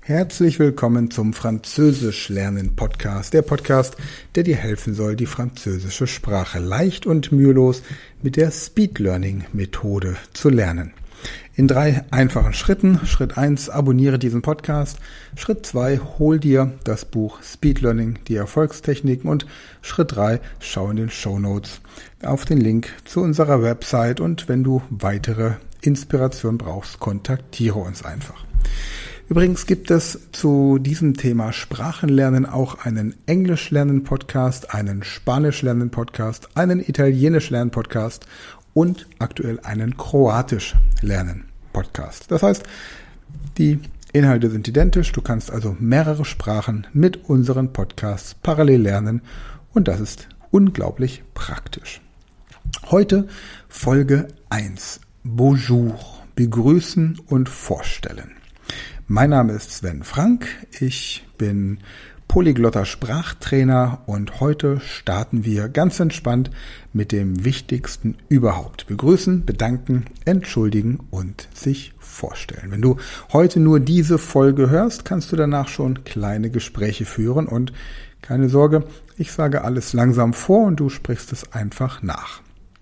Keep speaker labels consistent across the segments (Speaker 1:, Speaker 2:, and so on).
Speaker 1: Herzlich willkommen zum Französisch lernen Podcast, der Podcast, der dir helfen soll, die französische Sprache leicht und mühelos mit der Speed Learning Methode zu lernen. In 3 einfachen Schritten. Schritt 1, abonniere diesen Podcast. Schritt 2, hol dir das Buch Speed Learning, die Erfolgstechniken. Und Schritt 3, schau in den Shownotes auf den Link zu unserer Website. Und wenn du weitere Inspiration brauchst, kontaktiere uns einfach. Übrigens gibt es zu diesem Thema Sprachenlernen auch einen Englisch-Lernen-Podcast, einen Spanisch-Lernen-Podcast, einen Italienisch-Lernen-Podcast und aktuell einen Kroatisch-Lernen-Podcast. Das heißt, die Inhalte sind identisch. Du kannst also mehrere Sprachen mit unseren Podcasts parallel lernen und das ist unglaublich praktisch. Heute Folge 1. Bonjour. Begrüßen und vorstellen. Mein Name ist Sven Frank, ich bin polyglotter Sprachtrainer und heute starten wir ganz entspannt mit dem Wichtigsten überhaupt. Begrüßen, bedanken, entschuldigen und sich vorstellen. Wenn du heute nur diese Folge hörst, kannst du danach schon kleine Gespräche führen und keine Sorge, ich sage alles langsam vor und du sprichst es einfach nach.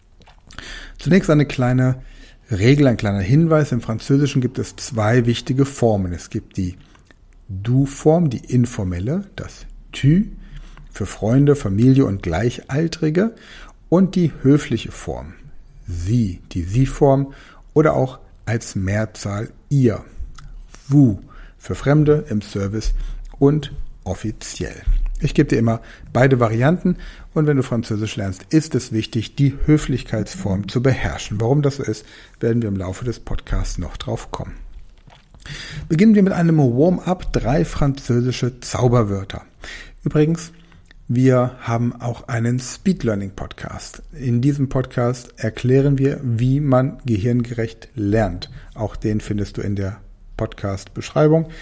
Speaker 1: Zunächst eine kleine Regel, ein kleiner Hinweis. Im Französischen gibt es 2 wichtige Formen. Es gibt die Du-Form, die informelle, das Tu, für Freunde, Familie und Gleichaltrige und die höfliche Form, Sie, die Sie-Form oder auch als Mehrzahl Ihr, Vous, für Fremde im Service und offiziell. Ich gebe dir immer beide Varianten und wenn du Französisch lernst, ist es wichtig, die Höflichkeitsform zu beherrschen. Warum das so ist, werden wir im Laufe des Podcasts noch drauf kommen. Beginnen wir mit einem Warm-up, 3 französische Zauberwörter. Übrigens, wir haben auch einen Speed Learning Podcast. In diesem Podcast erklären wir, wie man gehirngerecht lernt. Auch den findest du in der Podcast-Beschreibung.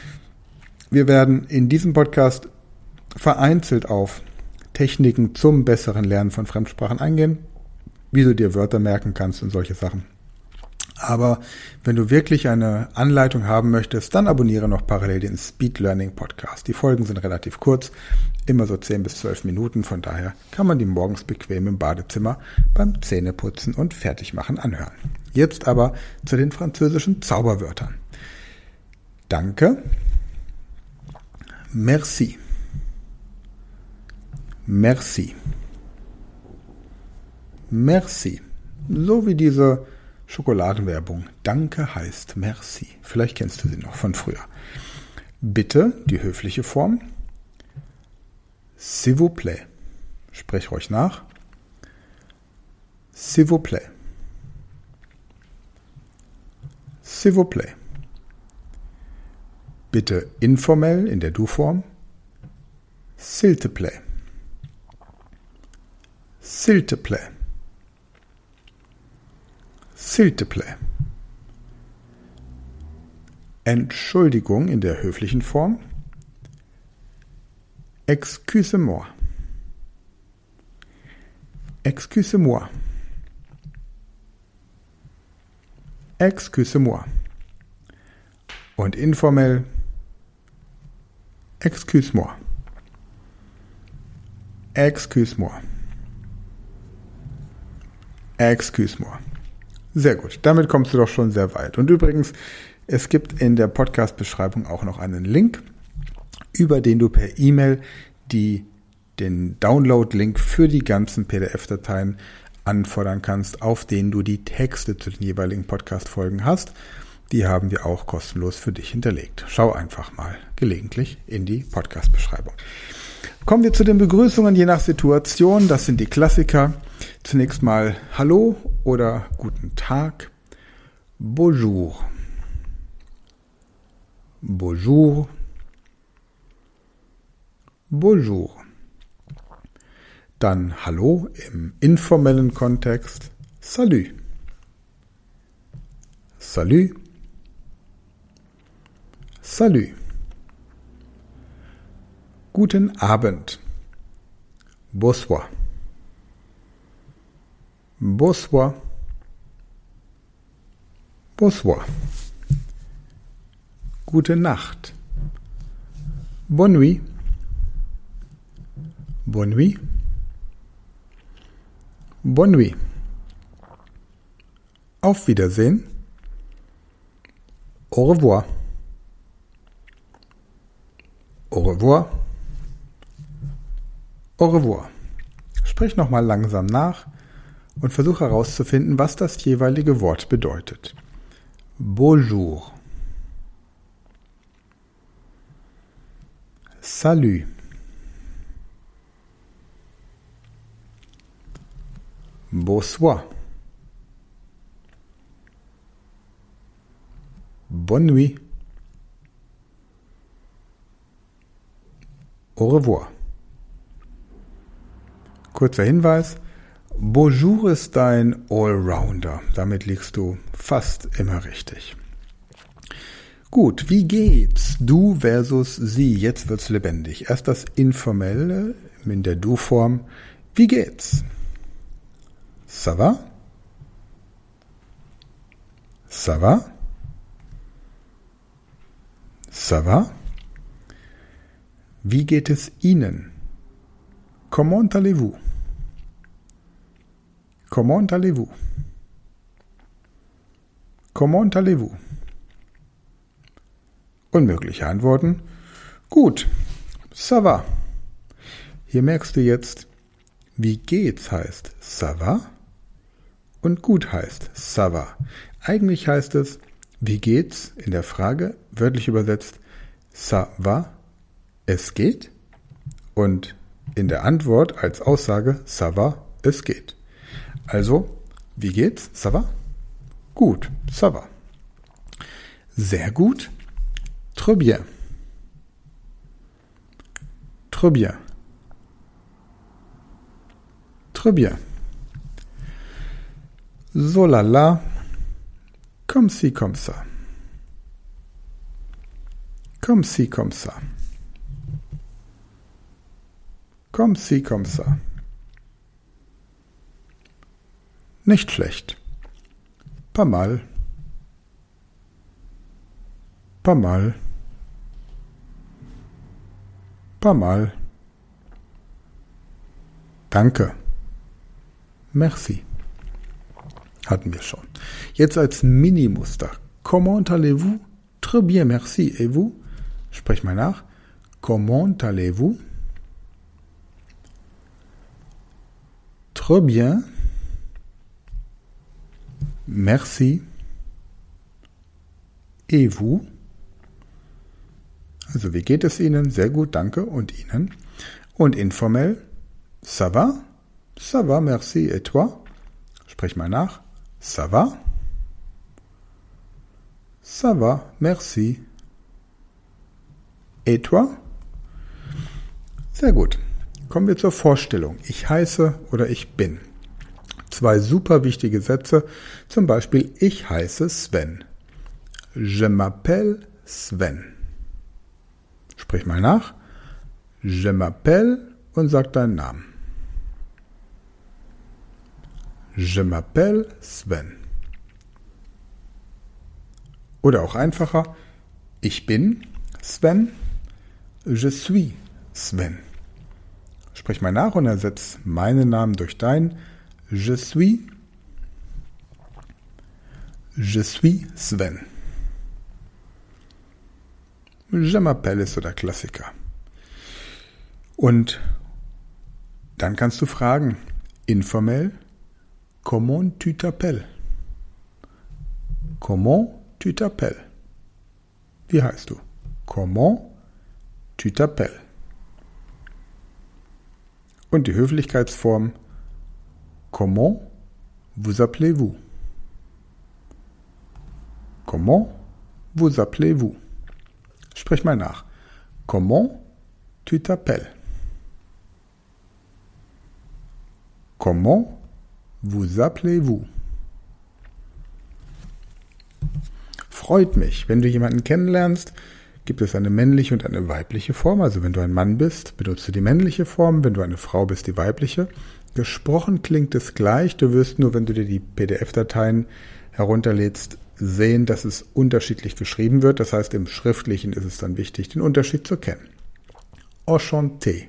Speaker 1: Wir werden in diesem Podcast vereinzelt auf Techniken zum besseren Lernen von Fremdsprachen eingehen, wie du dir Wörter merken kannst und solche Sachen. Aber wenn du wirklich eine Anleitung haben möchtest, dann abonniere noch parallel den Speed Learning Podcast. Die Folgen sind relativ kurz, immer so 10 bis 12 Minuten, von daher kann man die morgens bequem im Badezimmer beim Zähneputzen und Fertigmachen anhören. Jetzt aber zu den französischen Zauberwörtern. Danke, merci. Merci. Merci. So wie diese Schokoladenwerbung. Danke heißt merci. Vielleicht kennst du sie noch von früher. Bitte, die höfliche Form. S'il vous plaît. Sprech ruhig nach. S'il vous plaît. S'il vous plaît. Bitte informell in der Du-Form. S'il te plaît. S'il te plaît. S'il te plaît. Entschuldigung in der höflichen Form. Excusez-moi. Excusez-moi. Excusez-moi. Und informell. Excuse-moi. Excuse-moi. Excuse-moi. Sehr gut, damit kommst du doch schon sehr weit. Und übrigens, es gibt in der Podcast-Beschreibung auch noch einen Link, über den du per E-Mail den Download-Link für die ganzen PDF-Dateien anfordern kannst, auf denen du die Texte zu den jeweiligen Podcast-Folgen hast. Die haben wir auch kostenlos für dich hinterlegt. Schau einfach mal gelegentlich in die Podcast-Beschreibung. Kommen wir zu den Begrüßungen je nach Situation. Das sind die Klassiker. Zunächst mal Hallo oder Guten Tag. Bonjour. Bonjour. Bonjour. Dann Hallo im informellen Kontext. Salut. Salut. Salut. Guten Abend. Bonsoir. Bonsoir. Bonsoir. Gute Nacht. Bonne nuit. Bonne nuit. Bonne nuit. Auf Wiedersehen. Au revoir. Au revoir. Au revoir. Sprich nochmal langsam nach und versuche herauszufinden, was das jeweilige Wort bedeutet. Bonjour. Salut. Bonsoir. Bonne nuit. Au revoir. Kurzer Hinweis. Bonjour ist dein Allrounder. Damit liegst du fast immer richtig. Gut, wie geht's? Du versus sie. Jetzt wird's lebendig. Erst das Informelle in der Du-Form. Wie geht's? Ça va? Ça va? Ça va? Wie geht es Ihnen? Comment allez-vous? Comment allez-vous? Comment allez-vous? Unmögliche Antworten. Gut, ça va. Hier merkst du jetzt, wie geht's heißt ça va und gut heißt ça va. Eigentlich heißt es, wie geht's in der Frage, wörtlich übersetzt, ça va, es geht. Und in der Antwort als Aussage, ça va, es geht. Also, wie geht's? Ça va? Gut, ça va. Sehr gut. Très bien. Très bien. Très bien. So la la. Comme ci, comme ça. Comme ci, comme ça. Comme ci, comme ça. Nicht schlecht. Pas mal. Pas mal. Pas mal. Danke. Merci. Hatten wir schon. Jetzt als Mini-Muster. Comment allez-vous? Très bien, merci. Et vous? Sprich mal nach. Comment allez-vous? Très bien. Merci. Et vous? Also wie geht es Ihnen? Sehr gut, danke. Und Ihnen? Und informell? Ça va? Ça va, merci. Et toi? Sprich mal nach. Ça va? Ça va, merci. Et toi? Sehr gut. Kommen wir zur Vorstellung. Ich heiße oder ich bin. 2 super wichtige Sätze. Zum Beispiel, ich heiße Sven. Je m'appelle Sven. Sprich mal nach. Je m'appelle und sag deinen Namen. Je m'appelle Sven. Oder auch einfacher. Ich bin Sven. Je suis Sven. Sprich mal nach und ersetz meinen Namen durch deinen. Je suis Sven. Je m'appelle ist so der Klassiker. Und dann kannst du fragen, informell, comment tu t'appelles? Comment tu t'appelles? Wie heißt du? Comment tu t'appelles? Und die Höflichkeitsform, comment vous appelez-vous? Comment vous appelez-vous? Sprich mal nach. Comment tu t'appelles? Comment vous appelez-vous? Freut mich, wenn du jemanden kennenlernst, gibt es eine männliche und eine weibliche Form. Also wenn du ein Mann bist, benutzt du die männliche Form, wenn du eine Frau bist, die weibliche. Gesprochen klingt es gleich, du wirst nur, wenn du dir die PDF-Dateien herunterlädst, sehen, dass es unterschiedlich geschrieben wird. Das heißt, im Schriftlichen ist es dann wichtig, den Unterschied zu kennen. Enchanté.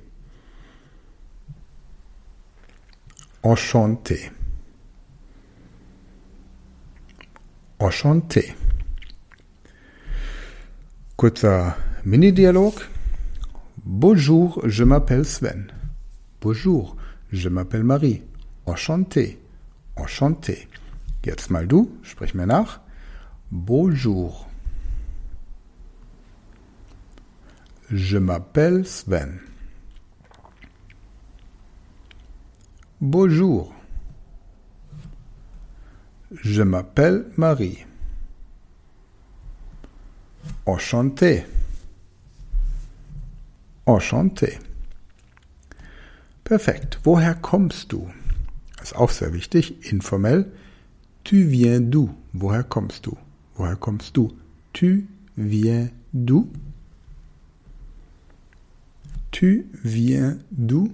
Speaker 1: Enchanté. Enchanté. Kurzer Mini-Dialog. Bonjour, je m'appelle Sven. Bonjour, je m'appelle Marie. Enchanté. Enchanté. Jetzt mal du, sprich mir nach. Bonjour. Je m'appelle Sven. Bonjour. Je m'appelle Marie. Enchanté. Enchanté. Perfekt. Woher kommst du? Das ist auch sehr wichtig. Informell. Tu viens d'où? Woher kommst du? Woher kommst du? Tu viens d'où? Tu viens d'où?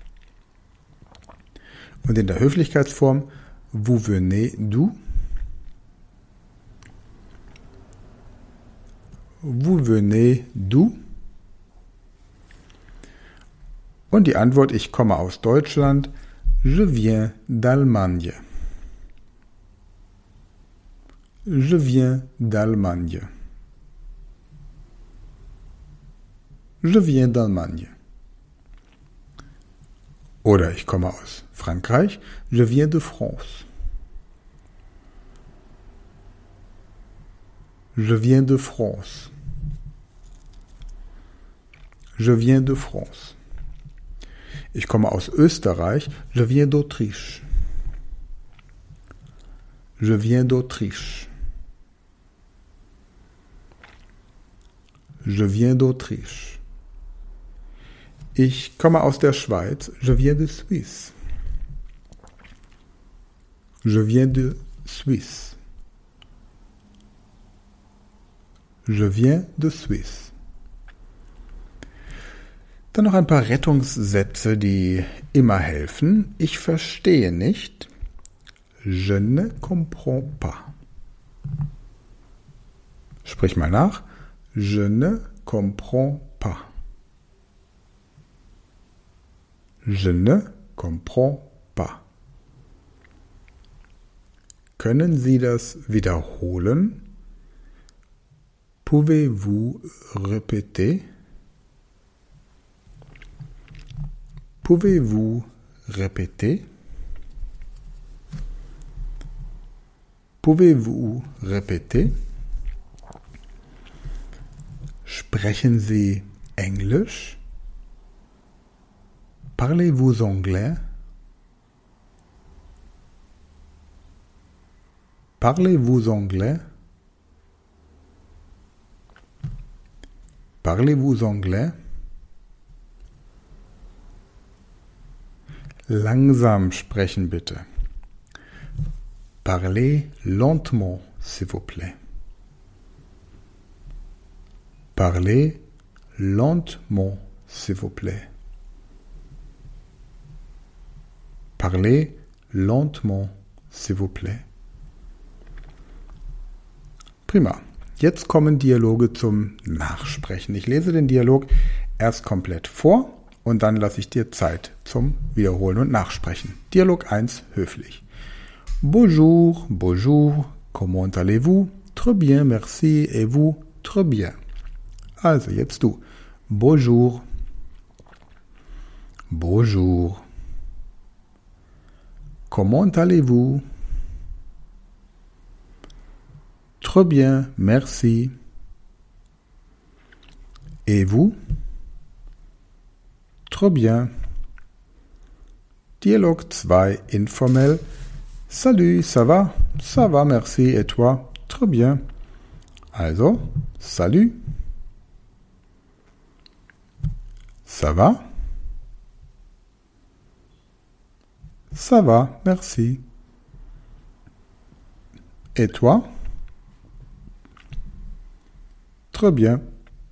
Speaker 1: Und in der Höflichkeitsform, vous venez d'où? Vous venez d'où? Und die Antwort, ich komme aus Deutschland, je viens d'Allemagne. Je viens d'Allemagne. Je viens d'Allemagne. Oder ich komme aus Frankreich, je viens de France. Je viens de France. Je viens de France. Ich komme aus Österreich, je viens d'Autriche. Je viens d'Autriche. Je viens d'Autriche. Ich komme aus der Schweiz, je viens de Suisse. Je viens de Suisse. Je viens de Suisse. Dann noch ein paar Rettungssätze, die immer helfen. Ich verstehe nicht. Je ne comprends pas. Sprich mal nach. Je ne comprends pas. Je ne comprends pas. Können Sie das wiederholen? Pouvez-vous répéter? Pouvez-vous répéter? Pouvez-vous répéter? Sprechen Sie Englisch? Parlez-vous anglais? Parlez-vous anglais? Parlez-vous anglais? Langsam sprechen bitte. Parlez lentement, s'il vous plaît. Parlez lentement, s'il vous plaît. Parlez lentement, s'il vous plaît. Prima. Jetzt kommen Dialoge zum Nachsprechen. Ich lese den Dialog erst komplett vor und dann lasse ich dir Zeit zum Wiederholen und Nachsprechen. Dialog 1, höflich. Bonjour, bonjour, comment allez-vous? Très bien, merci, et vous? Très bien. Also jetzt du. Bonjour. Bonjour. Comment allez-vous? Très bien, merci. Et vous? Très bien. Dialog 2, informell. Salut, ça va? Ça va, merci. Et toi? Très bien. Also, salut. Ça va? Ça va, merci. Et toi? Très bien.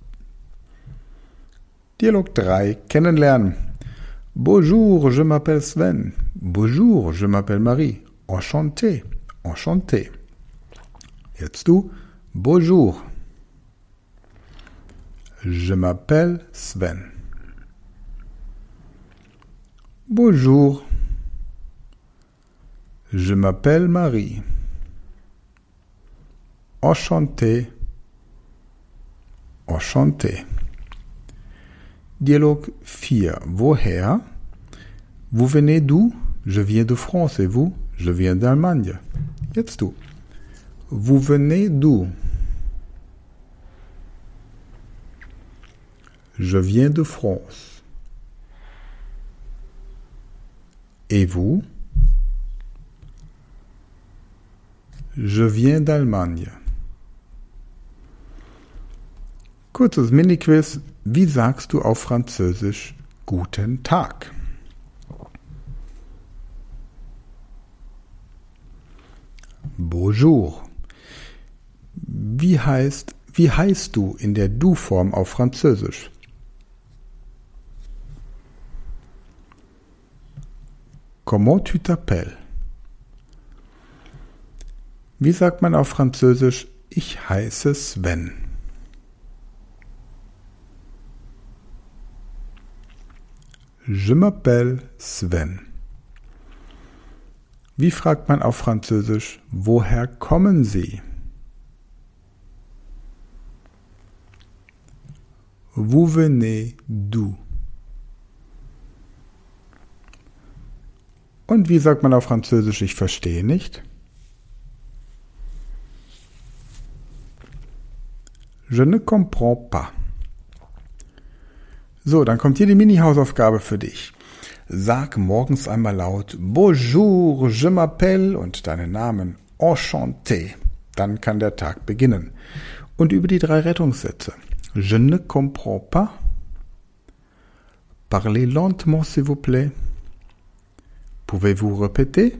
Speaker 1: Dialog 3, kennenlernen. Bonjour, je m'appelle Sven. Bonjour, je m'appelle Marie. Enchanté, enchanté. Jetzt du. Bonjour. Je m'appelle Sven. Bonjour. Je m'appelle Marie. Enchanté. Enchanté. Dialog 4. Woher? Vous venez d'où? Je viens de France. Et vous? Je viens d'Allemagne. Jetzt du. Vous venez d'où? Je viens de France. Et vous? Je viens d'Allemagne. Kurzes Mini-Quiz. Wie sagst du auf Französisch Guten Tag? Bonjour. Wie heißt du in der Du-Form auf Französisch? Comment tu t'appelles? Wie sagt man auf Französisch Ich heiße Sven? Je m'appelle Sven. Wie fragt man auf Französisch Woher kommen Sie? Vous venez d'où? Und wie sagt man auf Französisch Ich verstehe nicht? Je ne comprends pas. So, dann kommt hier die Mini-Hausaufgabe für dich. Sag morgens einmal laut Bonjour, je m'appelle und deinen Namen Enchanté. Dann kann der Tag beginnen. Und über die 3 Rettungssätze. Je ne comprends pas. Parlez lentement, s'il vous plaît. Pouvez-vous répéter?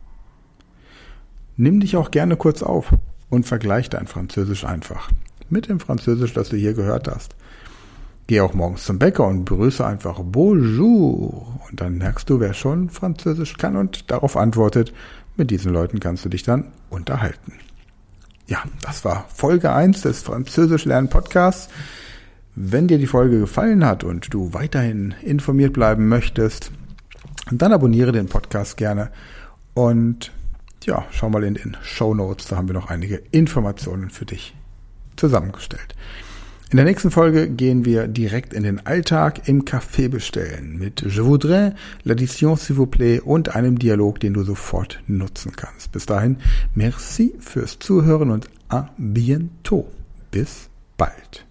Speaker 1: Nimm dich auch gerne kurz auf und vergleich dein Französisch einfach mit dem Französisch, das du hier gehört hast. Geh auch morgens zum Bäcker und begrüße einfach Bonjour. Und dann merkst du, wer schon Französisch kann und darauf antwortet. Mit diesen Leuten kannst du dich dann unterhalten. Ja, das war Folge 1 des Französisch-Lernen-Podcasts. Wenn dir die Folge gefallen hat und du weiterhin informiert bleiben möchtest, dann abonniere den Podcast gerne und ja, schau mal in den Shownotes, da haben wir noch einige Informationen für dich zusammengestellt. In der nächsten Folge gehen wir direkt in den Alltag im Café bestellen mit Je voudrais, l'addition s'il vous plaît und einem Dialog, den du sofort nutzen kannst. Bis dahin, merci fürs Zuhören und à bientôt. Bis bald.